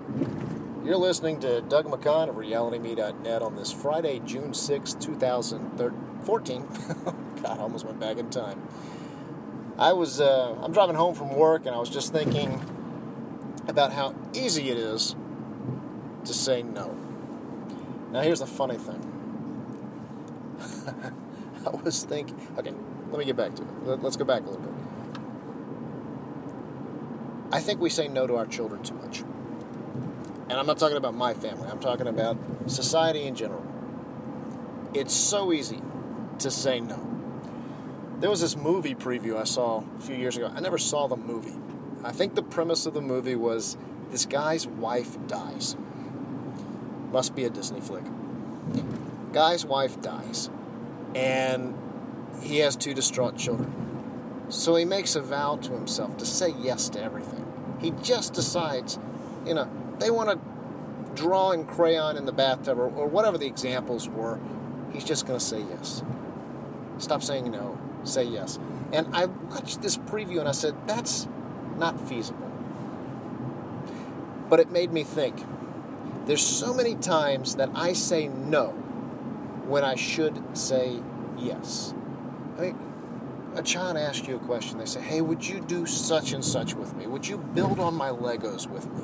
You're listening to Doug McCon of RealityMe.net on this Friday, June 6, 2014. God, I almost went back in time. I'm driving home from work, and I was just thinking about how easy it is to say no. Now, here's the funny thing. I was thinking... Okay, let me get back to it. Let's go back a little bit. I think we say no to our children too much. And I'm not talking about my family. I'm talking about society in general. It's so easy to say no. There was this movie preview I saw a few years ago. I never saw the movie. I think the premise of the movie was this guy's wife dies. Must be a Disney flick. Guy's wife dies. And he has 2 distraught children. So he makes a vow to himself to say yes to everything. He just decides, they want to draw in crayon in the bathtub or whatever the examples were. He's just going to say yes. Stop saying no. Say yes. And I watched this preview and I said, that's not feasible. But it made me think. There's so many times that I say no when I should say yes. I mean, a child asks you a question. They say, hey, would you do such and such with me? Would you build on my Legos with me?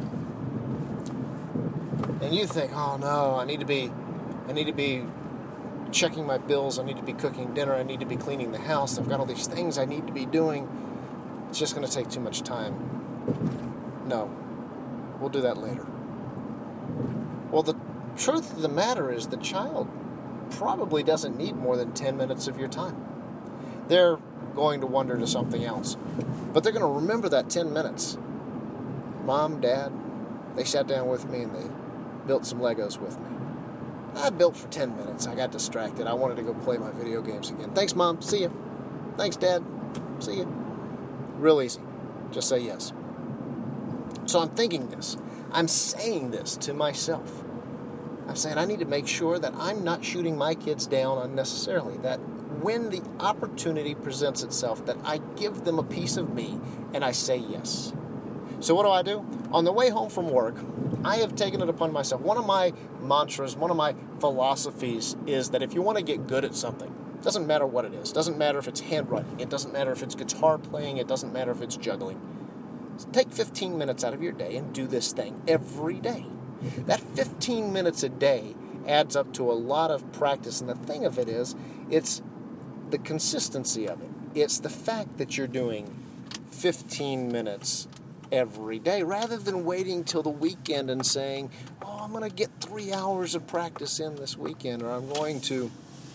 And you think, oh no, I need to be checking my bills. I need to be cooking dinner. I need to be cleaning the house. I've got all these things I need to be doing. It's just going to take too much time. No, we'll do that later. Well, the truth of the matter is the child probably doesn't need more than 10 minutes of your time. They're going to wander to something else. But they're going to remember that 10 minutes. Mom, Dad, they sat down with me and they built some Legos with me. I built for 10 minutes. I got distracted. I wanted to go play my video games again. Thanks, Mom. See you. Thanks, Dad. See you. Real easy. Just say yes. So I'm thinking this. I'm saying this to myself. I'm saying I need to make sure that I'm not shooting my kids down unnecessarily. That when the opportunity presents itself, that I give them a piece of me and I say yes. So what do? On the way home from work, I have taken it upon myself. One of my mantras, one of my philosophies is that if you want to get good at something, it doesn't matter what it is. It doesn't matter if it's handwriting. It doesn't matter if it's guitar playing. It doesn't matter if it's juggling. Take 15 minutes out of your day and do this thing every day. That 15 minutes a day adds up to a lot of practice. And the thing of it is, it's the consistency of it. It's the fact that you're doing 15 minutes every day rather than waiting till the weekend and saying, oh, I'm going to get 3 hours of practice in this weekend, or I'm going to,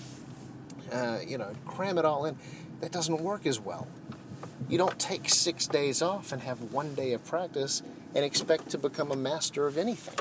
cram it all in. That doesn't work as well. You don't take 6 days off and have 1 day of practice and expect to become a master of anything.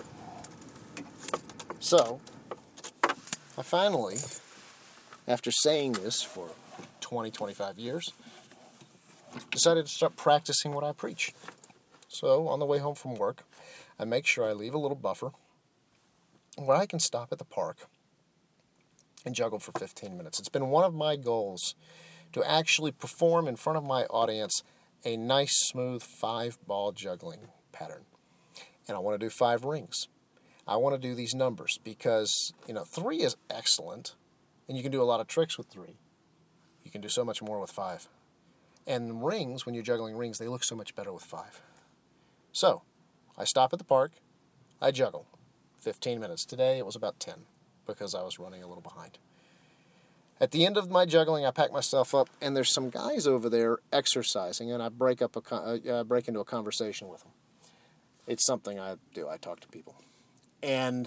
So, I finally, after saying this for 20, 25 years, decided to start practicing what I preach. So, on the way home from work, I make sure I leave a little buffer where I can stop at the park and juggle for 15 minutes. It's been one of my goals to actually perform in front of my audience a nice, smooth 5-ball juggling pattern. And I want to do 5 rings. I want to do these numbers because, 3 is excellent, and you can do a lot of tricks with 3. You can do so much more with 5. And rings, when you're juggling rings, they look so much better with 5. So, I stop at the park, I juggle. 15 minutes. Today it was about 10 because I was running a little behind. At the end of my juggling, I pack myself up, and there's some guys over there exercising, and I break into a conversation with them. It's something I do. I talk to people. And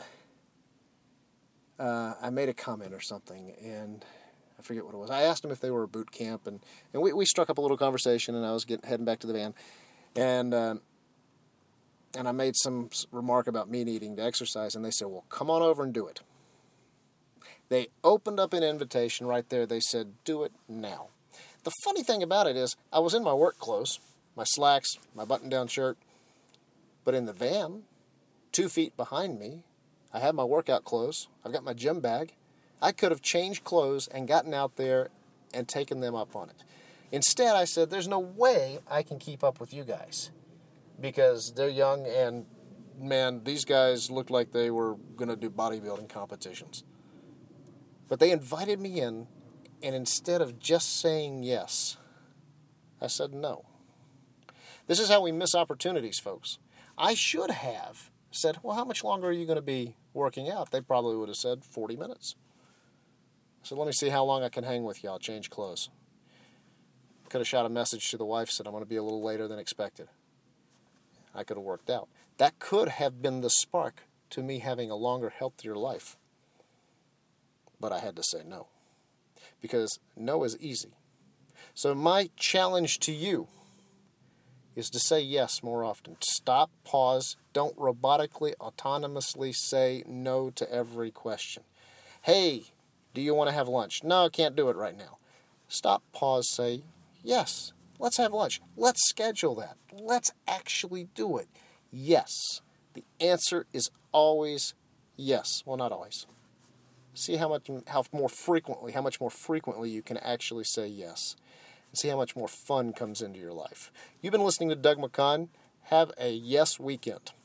I made a comment or something, and I forget what it was. I asked them if they were at boot camp, and we struck up a little conversation, and I was heading back to the van. And I made some remark about me needing to exercise, and they said, well, come on over and do it. They opened up an invitation right there. They said, do it now. The funny thing about it is I was in my work clothes, my slacks, my button-down shirt, but in the van, 2 feet behind me, I had my workout clothes. I've got my gym bag. I could have changed clothes and gotten out there and taken them up on it. Instead, I said, there's no way I can keep up with you guys because they're young and man, these guys looked like they were going to do bodybuilding competitions. But they invited me in, and instead of just saying yes, I said no. This is how we miss opportunities, folks. I should have said, well, how much longer are you going to be working out? They probably would have said 40 minutes. So let me see how long I can hang with you. I'll change clothes. Could have shot a message to the wife, said I'm going to be a little later than expected. I could have worked out. That could have been the spark to me having a longer, healthier life. But I had to say no. Because no is easy. So my challenge to you is to say yes more often. Stop, pause, don't robotically, autonomously say no to every question. Hey, do you want to have lunch? No, I can't do it right now. Stop, pause, say yes. Let's have lunch. Let's schedule that. Let's actually do it. Yes. The answer is always yes. Well, not always. See how much more frequently you can actually say yes. And see how much more fun comes into your life. You've been listening to Doug McCon. Have a yes weekend.